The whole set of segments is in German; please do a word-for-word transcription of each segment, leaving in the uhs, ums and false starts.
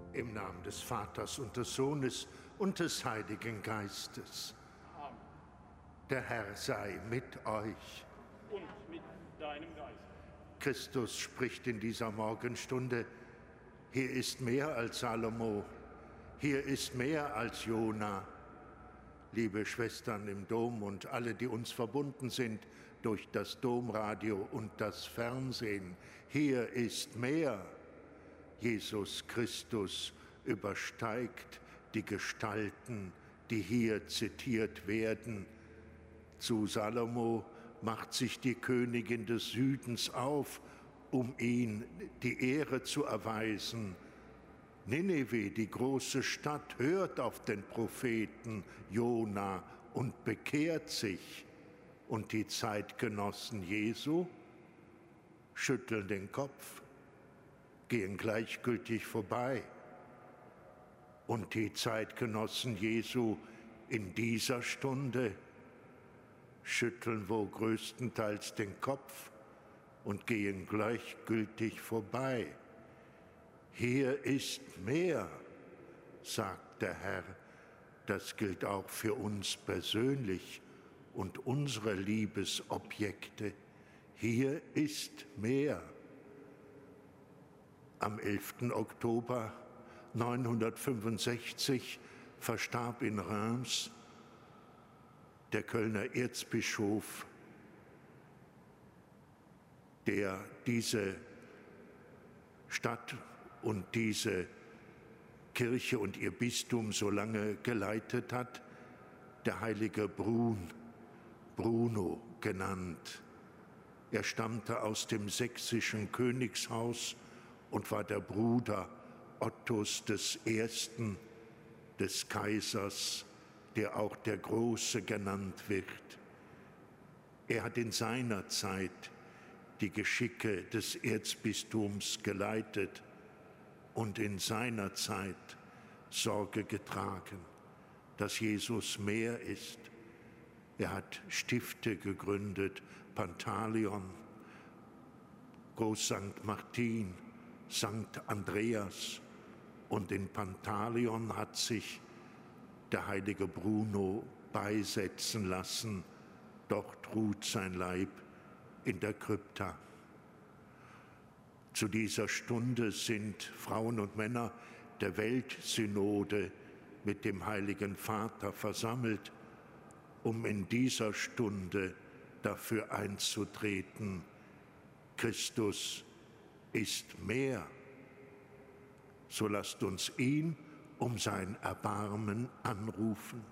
Im Namen des Vaters und des Sohnes und des Heiligen Geistes. Amen. Der Herr sei mit euch. Und mit deinem Geist. Christus spricht in dieser Morgenstunde: Hier ist mehr als Salomo, hier ist mehr als Jona. Liebe Schwestern im Dom und alle, die uns verbunden sind durch das Domradio und das Fernsehen, hier ist mehr. Jesus Christus übersteigt die Gestalten, die hier zitiert werden. Zu Salomo macht sich die Königin des Südens auf, um ihm die Ehre zu erweisen. Nineveh, die große Stadt, hört auf den Propheten Jona und bekehrt sich. Und die Zeitgenossen Jesu schütteln den Kopf, gehen gleichgültig vorbei. Und die Zeitgenossen Jesu in dieser Stunde schütteln wohl größtenteils den Kopf und gehen gleichgültig vorbei. Hier ist mehr, sagt der Herr. Das gilt auch für uns persönlich und unsere Liebesobjekte. Hier ist mehr. Am elften Oktober neunhundertfünfundsechzig verstarb in Reims der Kölner Erzbischof, der diese Stadt und diese Kirche und ihr Bistum so lange geleitet hat, der heilige Brun, Bruno genannt. Er stammte aus dem sächsischen Königshaus und war der Bruder Ottos des Ersten, des Kaisers, der auch der Große genannt wird. Er hat in seiner Zeit die Geschicke des Erzbistums geleitet und in seiner Zeit Sorge getragen, dass Jesus mehr ist. Er hat Stifte gegründet, Pantaleon, Groß Sankt Martin, Sankt Andreas, und in Pantaleon hat sich der heilige Bruno beisetzen lassen. Dort ruht sein Leib in der Krypta. Zu dieser Stunde sind Frauen und Männer der Weltsynode mit dem Heiligen Vater versammelt, um in dieser Stunde dafür einzutreten: Christus ist mehr. So lasst uns ihn um sein Erbarmen anrufen.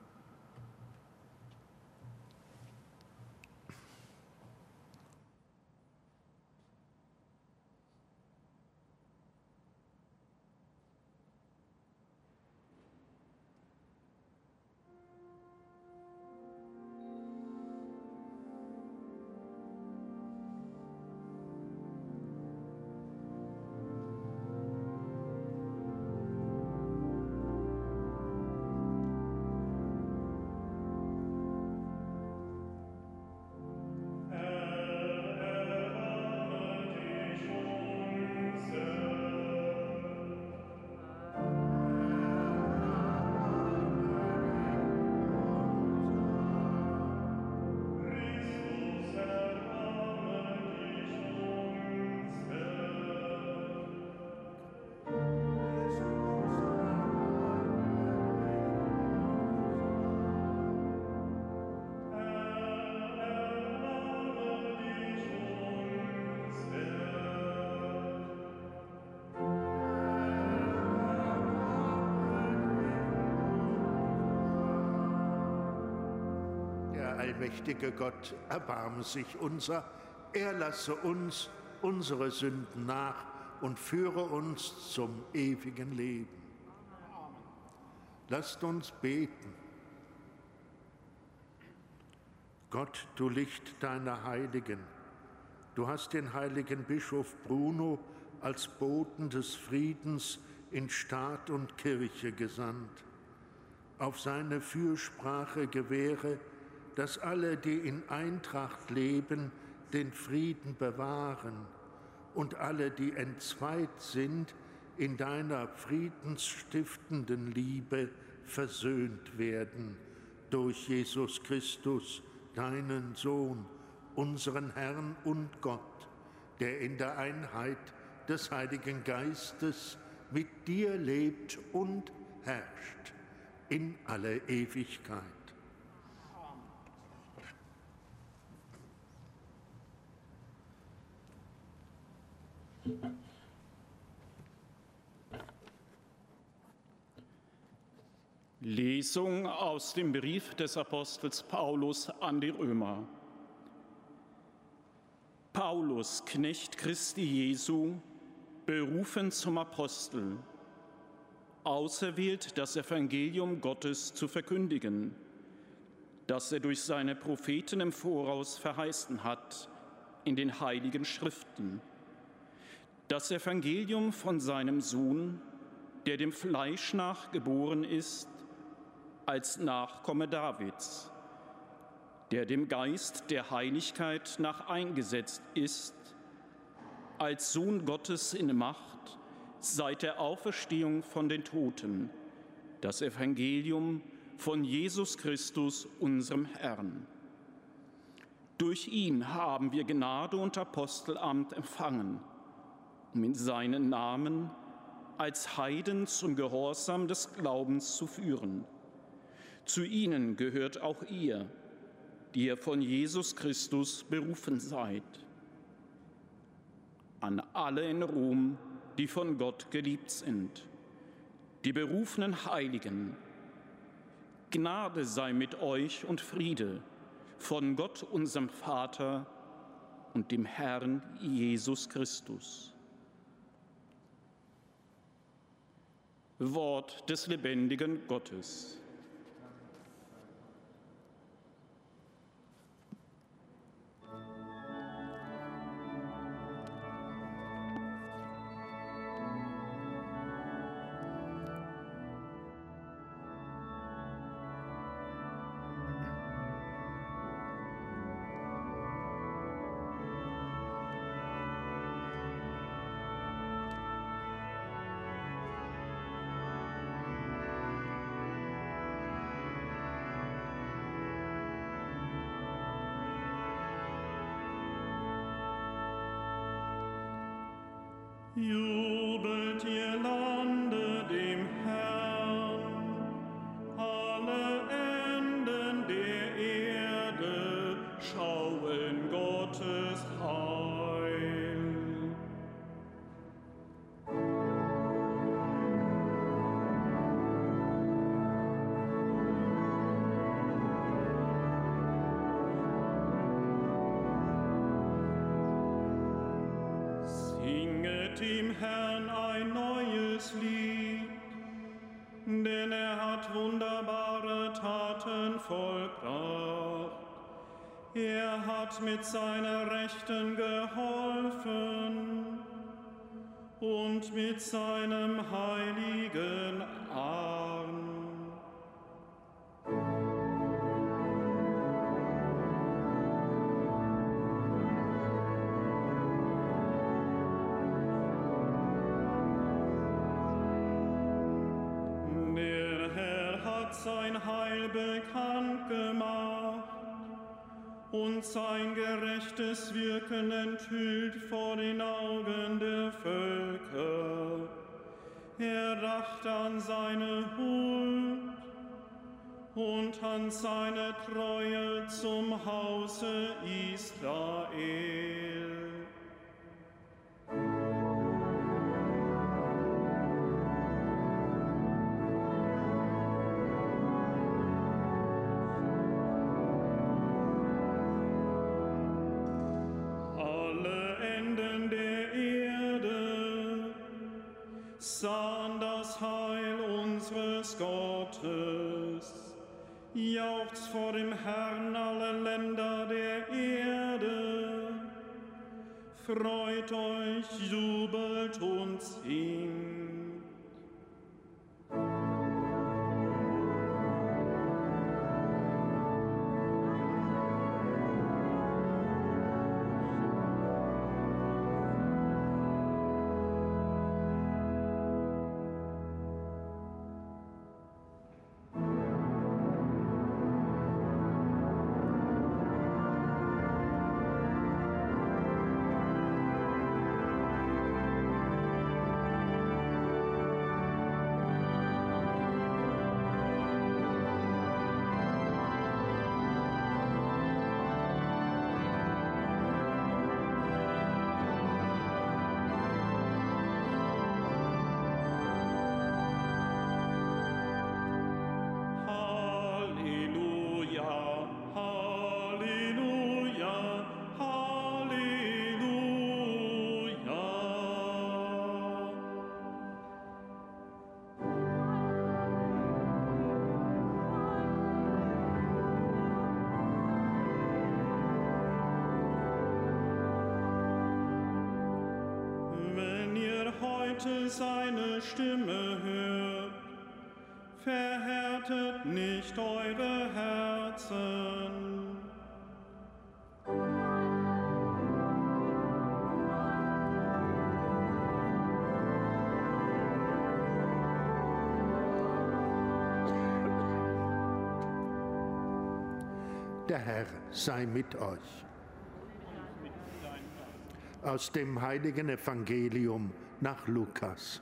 Allmächtige Gott, erbarme sich unser, er lasse uns unsere Sünden nach und führe uns zum ewigen Leben. Lasst uns beten. Gott, du Licht deiner Heiligen, du hast den heiligen Bischof Bruno als Boten des Friedens in Staat und Kirche gesandt. Auf seine Fürsprache gewähre, dass alle, die in Eintracht leben, den Frieden bewahren und alle, die entzweit sind, in deiner friedensstiftenden Liebe versöhnt werden durch Jesus Christus, deinen Sohn, unseren Herrn und Gott, der in der Einheit des Heiligen Geistes mit dir lebt und herrscht in alle Ewigkeit. Lesung aus dem Brief des Apostels Paulus an die Römer. Paulus, Knecht Christi Jesu, berufen zum Apostel, auserwählt, das Evangelium Gottes zu verkündigen, das er durch seine Propheten im Voraus verheißen hat in den heiligen Schriften. Das Evangelium von seinem Sohn, der dem Fleisch nach geboren ist, als Nachkomme Davids, der dem Geist der Heiligkeit nach eingesetzt ist, als Sohn Gottes in Macht seit der Auferstehung von den Toten, das Evangelium von Jesus Christus, unserem Herrn. Durch ihn haben wir Gnade und Apostelamt empfangen, um in seinen Namen als Heiden zum Gehorsam des Glaubens zu führen. Zu ihnen gehört auch ihr, die ihr von Jesus Christus berufen seid. An alle in Rom, die von Gott geliebt sind, die berufenen Heiligen, Gnade sei mit euch und Friede von Gott, unserem Vater und dem Herrn Jesus Christus. Wort des lebendigen Gottes. Jubelt ihr Lande dem Herrn, alle Enden der Erde schauen Gottes Heil. Dem Herrn ein neues Lied, denn er hat wunderbare Taten vollbracht. Er hat mit seiner Rechten geholfen und mit seinem heiligen Arm. Sein Heil bekannt gemacht und sein gerechtes Wirken enthüllt vor den Augen der Völker. Er dachte an seine Huld und an seine Treue zum Hause Israel. Sahen das Heil unseres Gottes, jauchzt vor dem Herrn alle Länder der Erde, freut euch, jubelt und singt. heute seine Stimme hört, verhärtet nicht eure Herzen. Der Herr sei mit euch. Aus dem heiligen Evangelium nach Lukas.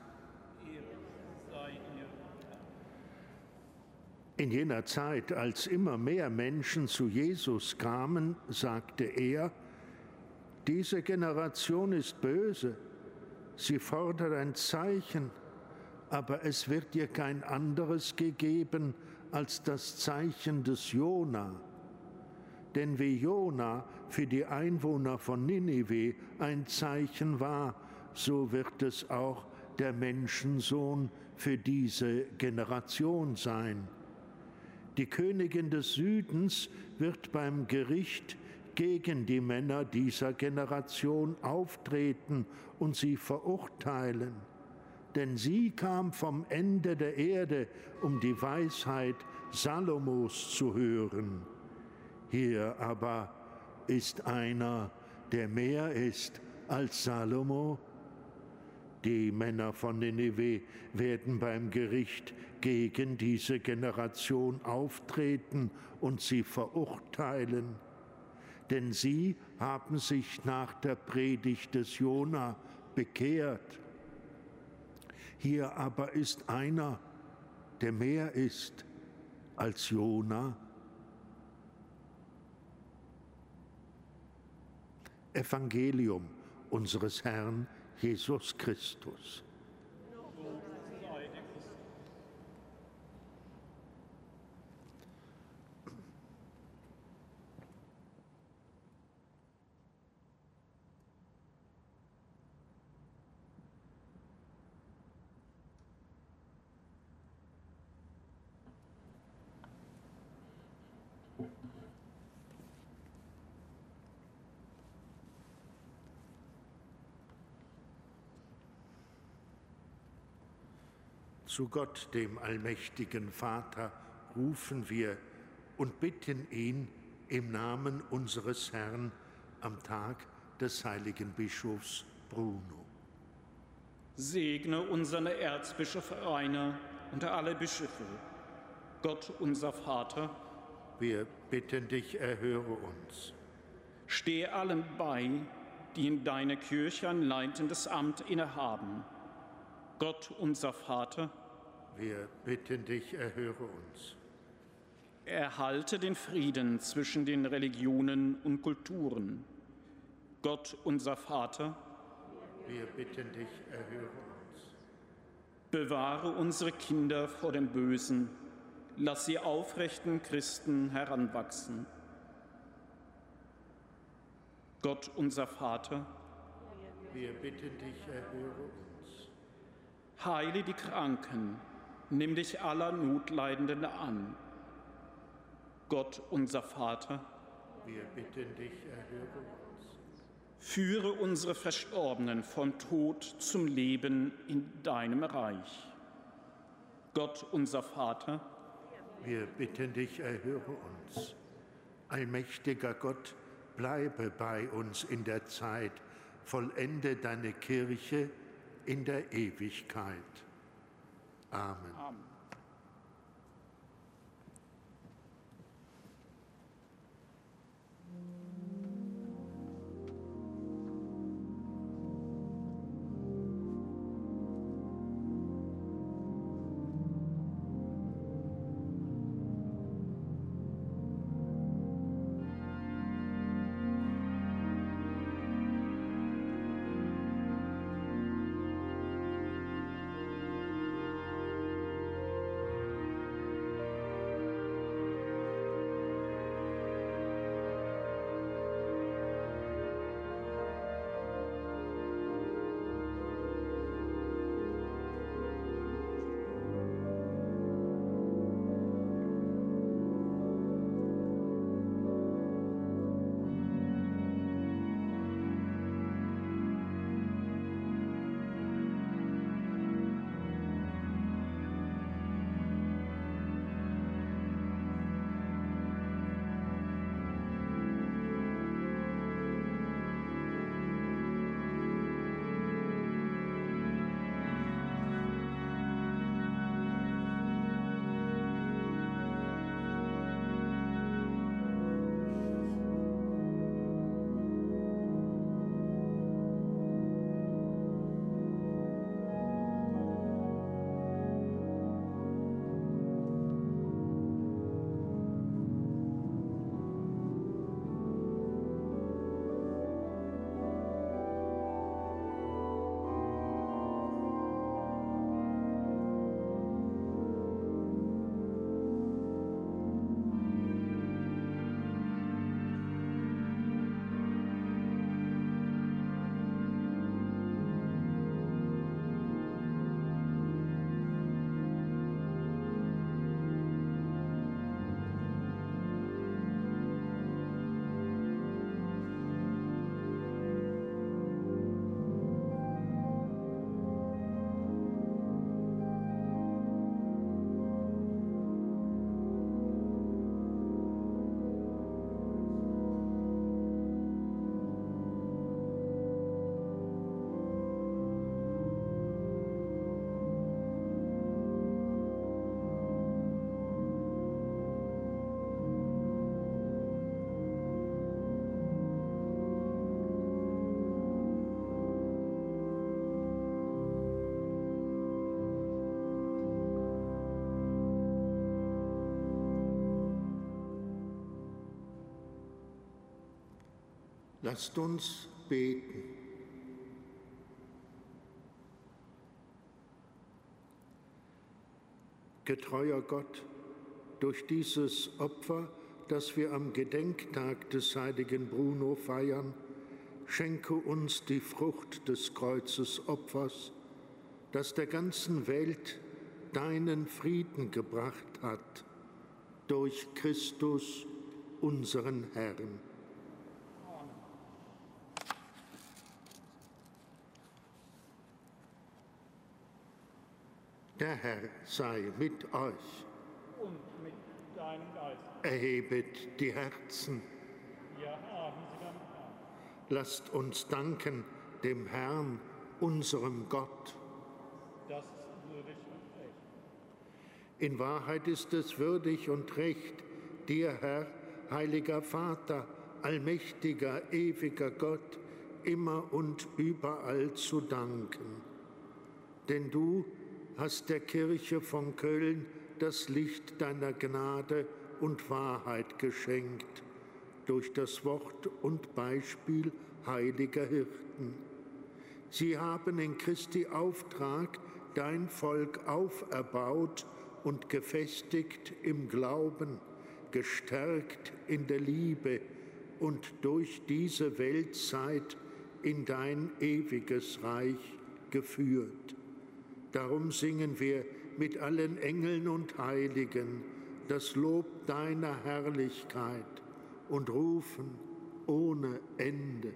In jener Zeit, als immer mehr Menschen zu Jesus kamen, sagte er: Diese Generation ist böse. Sie fordert ein Zeichen, aber es wird ihr kein anderes gegeben als das Zeichen des Jona. Denn wie Jona für die Einwohner von Ninive ein Zeichen war, so wird es auch der Menschensohn für diese Generation sein. Die Königin des Südens wird beim Gericht gegen die Männer dieser Generation auftreten und sie verurteilen. Denn sie kam vom Ende der Erde, um die Weisheit Salomos zu hören. Hier aber ist einer, der mehr ist als Salomo. Die Männer von Ninive werden beim Gericht gegen diese Generation auftreten und sie verurteilen. Denn sie haben sich nach der Predigt des Jona bekehrt. Hier aber ist einer, der mehr ist als Jona. Evangelium unseres Herrn Jesus Christus. Zu Gott, dem allmächtigen Vater, rufen wir und bitten ihn im Namen unseres Herrn am Tag des heiligen Bischofs Bruno. Segne unseren Erzbischof Rainer und alle Bischöfe. Gott, unser Vater, wir bitten dich, erhöre uns. Stehe allen bei, die in deiner Kirche ein leitendes Amt innehaben. Gott, unser Vater, wir bitten dich, erhöre uns. Erhalte den Frieden zwischen den Religionen und Kulturen. Gott, unser Vater, wir bitten dich, erhöre uns. Bewahre unsere Kinder vor dem Bösen. Lass sie aufrechten Christen heranwachsen. Gott, unser Vater, wir bitten dich, erhöre uns. Heile die Kranken, nimm dich aller Notleidenden an. Gott, unser Vater, wir bitten dich, erhöre uns. Führe unsere Verstorbenen vom Tod zum Leben in deinem Reich. Gott, unser Vater, wir bitten dich, erhöre uns. Allmächtiger Gott, bleibe bei uns in der Zeit, vollende deine Kirche in der Ewigkeit. Amen. Amen. Lasst uns beten. Getreuer Gott, durch dieses Opfer, das wir am Gedenktag des heiligen Bruno feiern, schenke uns die Frucht des Kreuzesopfers, das der ganzen Welt deinen Frieden gebracht hat, durch Christus, unseren Herrn. Der Herr sei mit euch. Und mit deinem Geist. Erhebet die Herzen. Wir haben sie dann an. Lasst uns danken dem Herrn, unserem Gott. Das ist würdig und recht. In Wahrheit ist es würdig und recht, dir, Herr, heiliger Vater, allmächtiger, ewiger Gott, immer und überall zu danken. Denn du hast der Kirche von Köln das Licht deiner Gnade und Wahrheit geschenkt, durch das Wort und Beispiel heiliger Hirten. Sie haben in Christi Auftrag dein Volk auferbaut und gefestigt im Glauben, gestärkt in der Liebe und durch diese Weltzeit in dein ewiges Reich geführt. Darum singen wir mit allen Engeln und Heiligen das Lob deiner Herrlichkeit und rufen ohne Ende.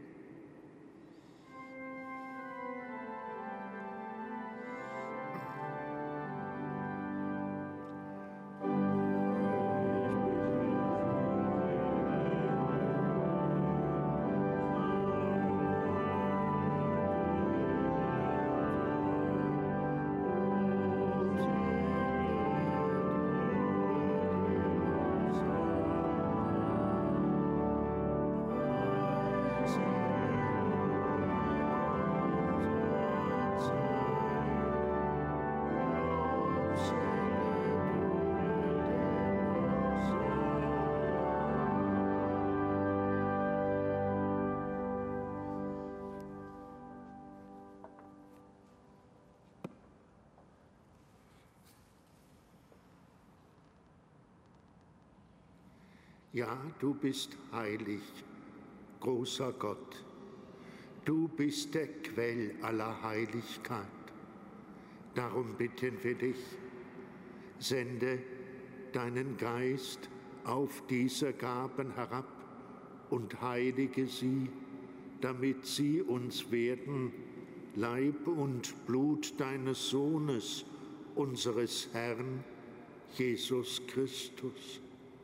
Ja, du bist heilig, großer Gott. Du bist der Quell aller Heiligkeit. Darum bitten wir dich, sende deinen Geist auf diese Gaben herab und heilige sie, damit sie uns werden, Leib und Blut deines Sohnes, unseres Herrn, Jesus Christus.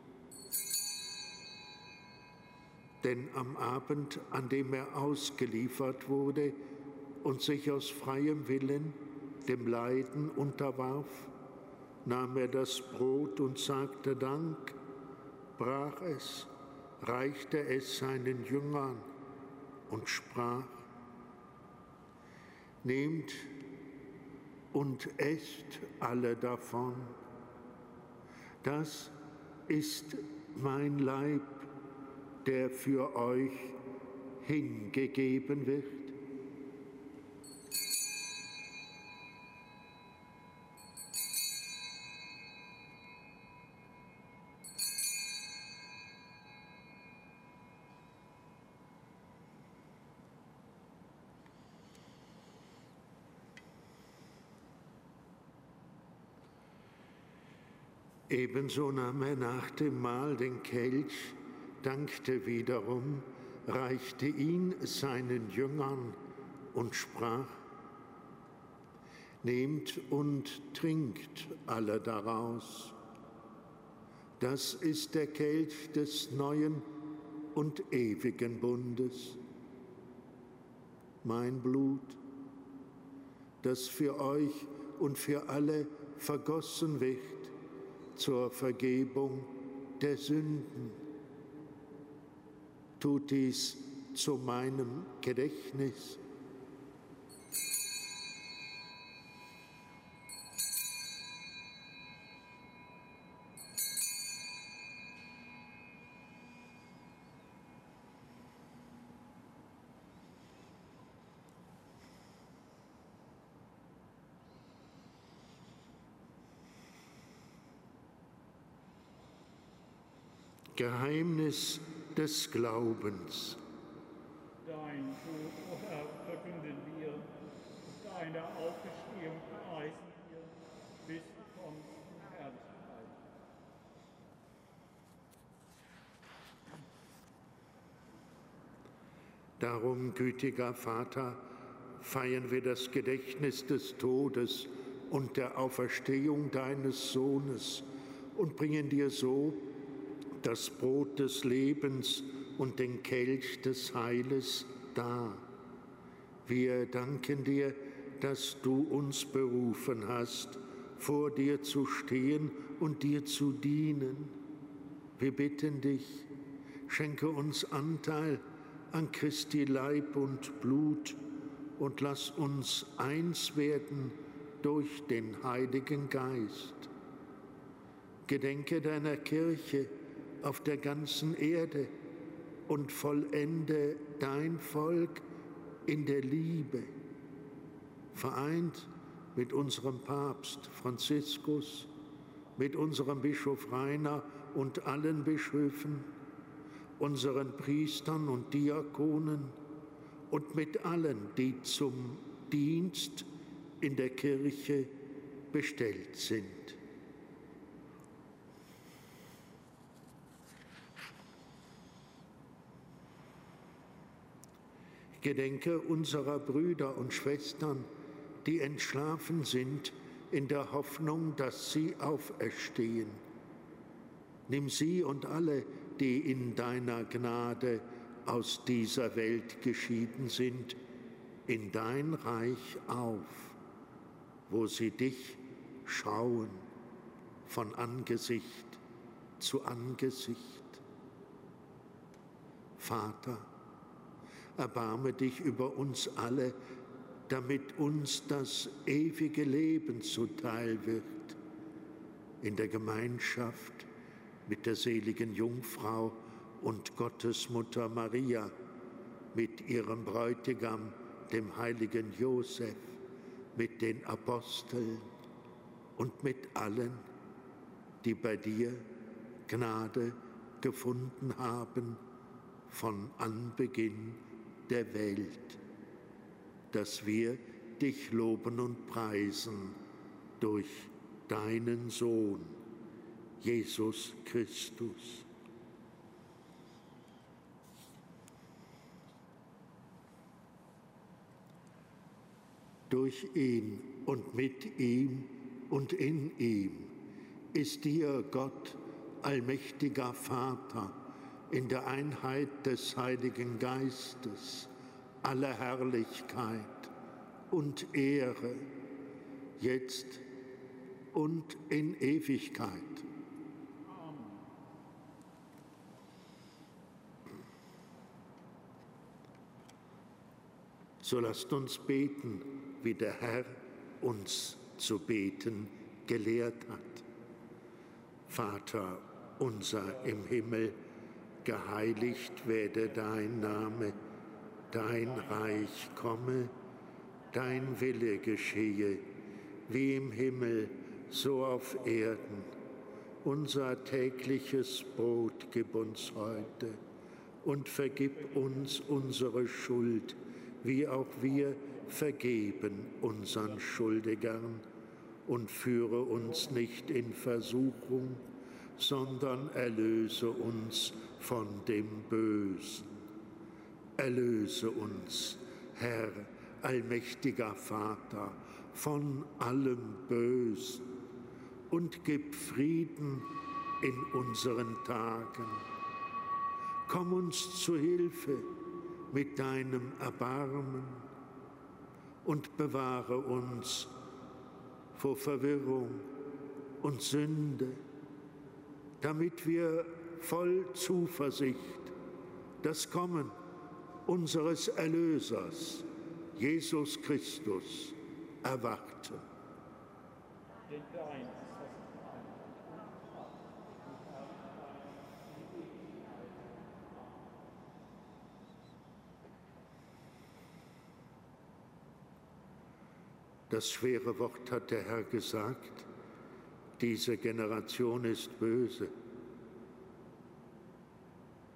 Denn am Abend, an dem er ausgeliefert wurde und sich aus freiem Willen dem Leiden unterwarf, nahm er das Brot und sagte Dank, brach es, reichte es seinen Jüngern und sprach: Nehmt und esst alle davon. Das ist mein Leib, der für euch hingegeben wird. Ebenso nahm er nach dem Mahl den Kelch, dankte wiederum, reichte ihn seinen Jüngern und sprach: Nehmt und trinkt alle daraus. Das ist der Kelch des neuen und ewigen Bundes. Mein Blut, das für euch und für alle vergossen wird zur Vergebung der Sünden. Tut dies zu meinem Gedächtnis. Geheimnis des Glaubens. Dein Tod, o Herr, verkünden wir, deine Auferstehung preisen wir, bis du kommst in Herrlichkeit. Darum, gütiger Vater, feiern wir das Gedächtnis des Todes und der Auferstehung deines Sohnes und bringen dir so das Brot des Lebens und den Kelch des Heiles dar. Wir danken dir, dass du uns berufen hast, vor dir zu stehen und dir zu dienen. Wir bitten dich, schenke uns Anteil an Christi Leib und Blut und lass uns eins werden durch den Heiligen Geist. Gedenke deiner Kirche auf der ganzen Erde und vollende dein Volk in der Liebe, vereint mit unserem Papst Franziskus, mit unserem Bischof Rainer und allen Bischöfen, unseren Priestern und Diakonen und mit allen, die zum Dienst in der Kirche bestellt sind. Gedenke unserer Brüder und Schwestern, die entschlafen sind, in der Hoffnung, dass sie auferstehen. Nimm sie und alle, die in deiner Gnade aus dieser Welt geschieden sind, in dein Reich auf, wo sie dich schauen, von Angesicht zu Angesicht. Vater, erbarme dich über uns alle, damit uns das ewige Leben zuteil wird, in der Gemeinschaft mit der seligen Jungfrau und Gottesmutter Maria, mit ihrem Bräutigam, dem heiligen Josef, mit den Aposteln und mit allen, die bei dir Gnade gefunden haben von Anbeginn der Welt, dass wir dich loben und preisen durch deinen Sohn, Jesus Christus. Durch ihn und mit ihm und in ihm ist dir, Gott, allmächtiger Vater, in der Einheit des Heiligen Geistes, alle Herrlichkeit und Ehre, jetzt und in Ewigkeit. So lasst uns beten, wie der Herr uns zu beten gelehrt hat. Vater unser im Himmel, geheiligt werde dein Name, dein Reich komme, dein Wille geschehe, wie im Himmel, so auf Erden. Unser tägliches Brot gib uns heute und vergib uns unsere Schuld, wie auch wir vergeben unseren Schuldigern. Und führe uns nicht in Versuchung, sondern erlöse uns von dem Bösen. Erlöse uns, Herr, allmächtiger Vater, von allem Bösen und gib Frieden in unseren Tagen. Komm uns zu Hilfe mit deinem Erbarmen und bewahre uns vor Verwirrung und Sünde, damit wir voll Zuversicht das Kommen unseres Erlösers, Jesus Christus, erwarten. Denn dein ist Das schwere Wort hat der Herr gesagt, diese Generation ist böse.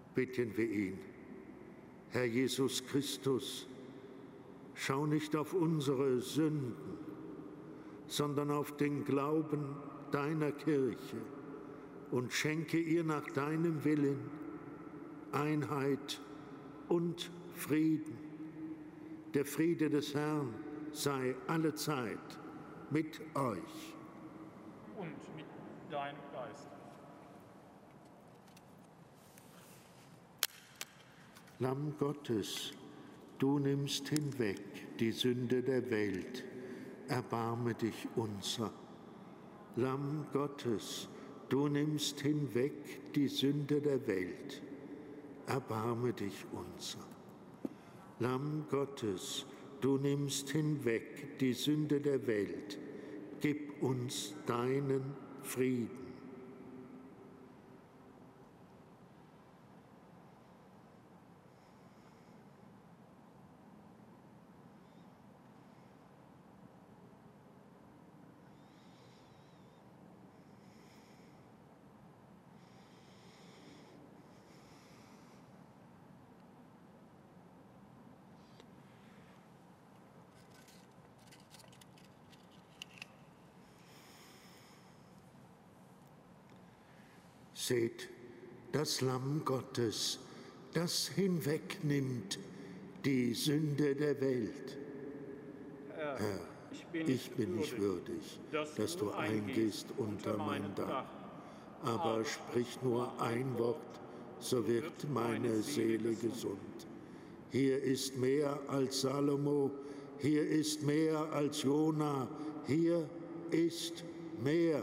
bitten wir ihn. Herr Jesus Christus, schau nicht auf unsere Sünden, sondern auf den Glauben deiner Kirche und schenke ihr nach deinem Willen Einheit und Frieden. Der Friede des Herrn sei allezeit mit euch. Und mit deinem Geist. Lamm Gottes, du nimmst hinweg die Sünde der Welt, erbarme dich unser. Lamm Gottes, du nimmst hinweg die Sünde der Welt, erbarme dich unser. Lamm Gottes, du nimmst hinweg die Sünde der Welt, gib uns deinen Frieden. Seht, das Lamm Gottes, das hinwegnimmt die Sünde der Welt. Herr, Herr, ich bin, ich bin nicht würdig, dass, dass du eingehst unter mein Dach. Aber sprich nur ein Wort, so wird meine Seele gesund. Hier ist mehr als Salomo, hier ist mehr als Jona, hier ist mehr.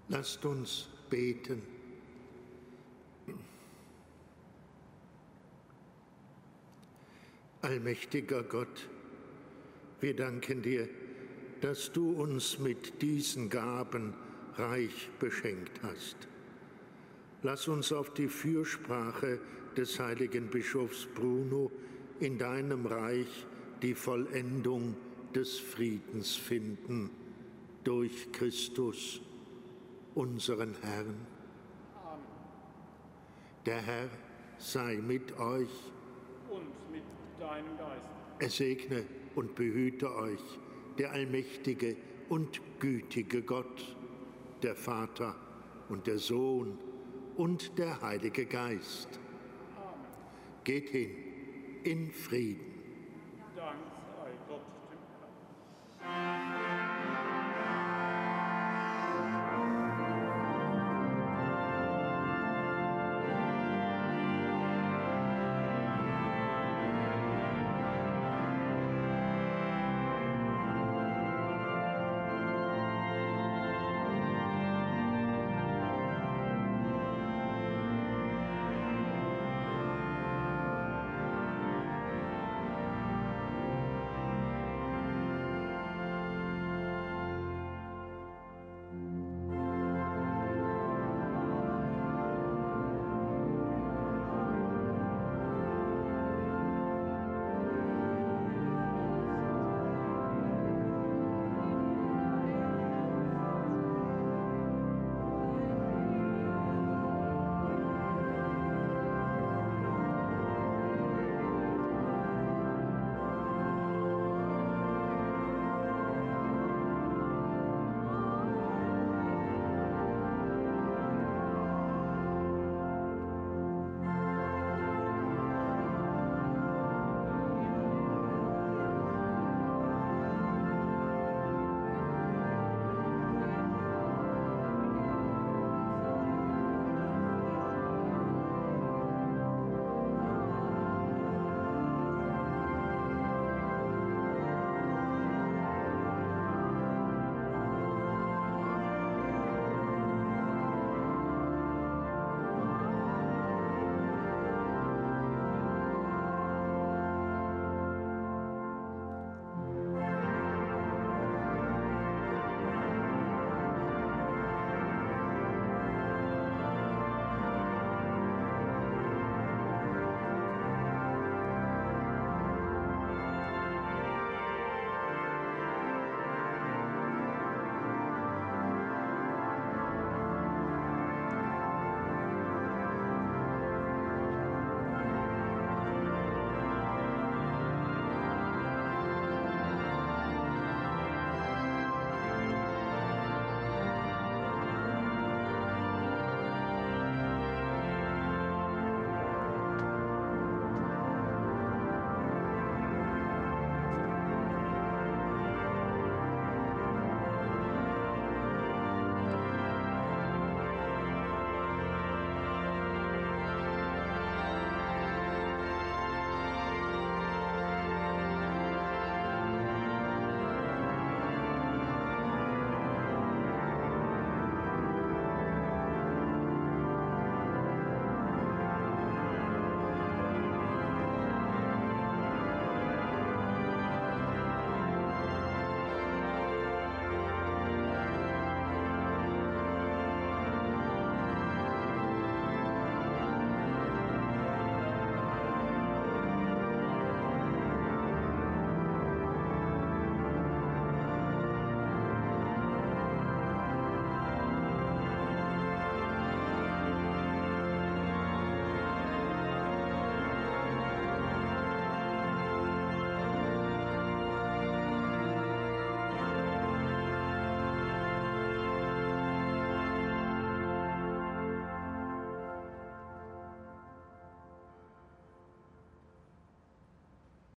Lasst uns beten. Allmächtiger Gott, wir danken dir, dass du uns mit diesen Gaben reich beschenkt hast. Lass uns auf die Fürsprache des heiligen Bischofs Bruno in deinem Reich die Vollendung des Friedens finden, durch Christus, unseren Herrn. Amen. Der Herr sei mit euch. Und mit deinem Geist. Er segne und behüte euch, der allmächtige und gütige Gott, der Vater und der Sohn und der Heilige Geist. Amen. Geht hin in Frieden.